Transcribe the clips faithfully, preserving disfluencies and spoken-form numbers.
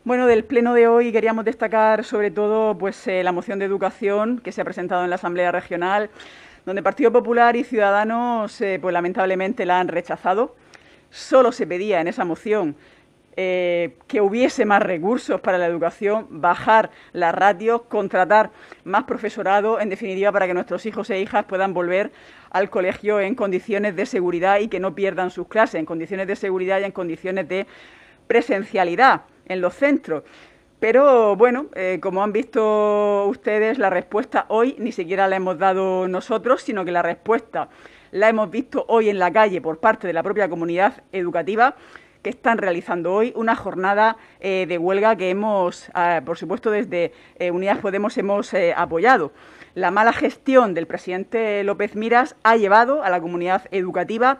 Bueno, del pleno de hoy queríamos destacar sobre todo pues, eh, la moción de educación que se ha presentado en la Asamblea Regional, donde Partido Popular y Ciudadanos eh, pues, lamentablemente la han rechazado. Solo se pedía en esa moción eh, que hubiese más recursos para la educación, bajar las ratios, contratar más profesorado, en definitiva, para que nuestros hijos e hijas puedan volver al colegio en condiciones de seguridad y que no pierdan sus clases, en condiciones de seguridad y en condiciones de presencialidad en los centros. Pero bueno, eh, como han visto ustedes, la respuesta hoy ni siquiera la hemos dado nosotros, sino que la respuesta la hemos visto hoy en la calle por parte de la propia comunidad educativa, que están realizando hoy una jornada eh, de huelga que hemos, eh, por supuesto, desde eh, Unidas Podemos hemos eh, apoyado. La mala gestión del presidente López Miras ha llevado a la comunidad educativa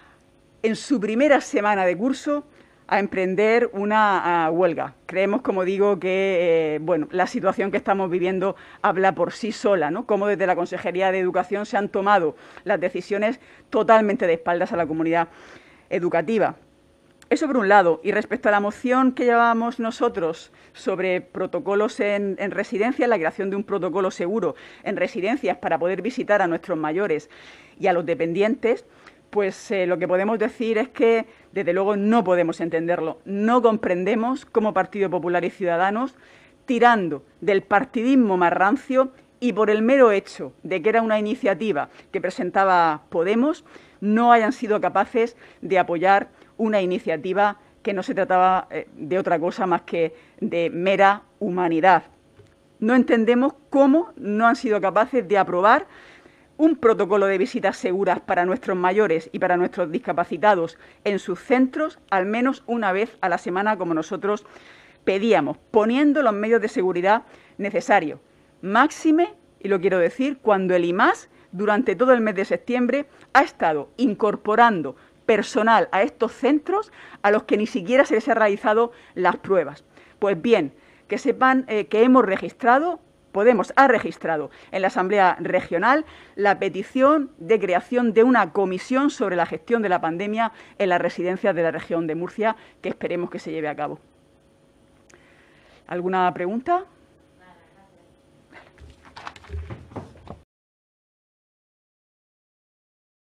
en su primera semana de curso a emprender una uh, huelga. Creemos, como digo, que eh, bueno, la situación que estamos viviendo habla por sí sola, ¿no? Cómo desde la Consejería de Educación se han tomado las decisiones totalmente de espaldas a la comunidad educativa. Eso por un lado. Y respecto a la moción que llevábamos nosotros sobre protocolos en, en residencias, la creación de un protocolo seguro en residencias para poder visitar a nuestros mayores y a los dependientes, pues eh, lo que podemos decir es que, desde luego, no podemos entenderlo. No comprendemos cómo Partido Popular y Ciudadanos, tirando del partidismo más rancio y por el mero hecho de que era una iniciativa que presentaba Podemos, no hayan sido capaces de apoyar una iniciativa que no se trataba eh, de otra cosa más que de mera humanidad. No entendemos cómo no han sido capaces de aprobar un protocolo de visitas seguras para nuestros mayores y para nuestros discapacitados en sus centros, al menos una vez a la semana, como nosotros pedíamos, poniendo los medios de seguridad necesarios. Máxime, y lo quiero decir, cuando el I M A S, durante todo el mes de septiembre, ha estado incorporando personal a estos centros a los que ni siquiera se les ha realizado las pruebas. Pues bien, que sepan eh, que hemos registrado Podemos ha registrado en la Asamblea Regional la petición de creación de una comisión sobre la gestión de la pandemia en las residencias de la región de Murcia, que esperemos que se lleve a cabo. ¿Alguna pregunta?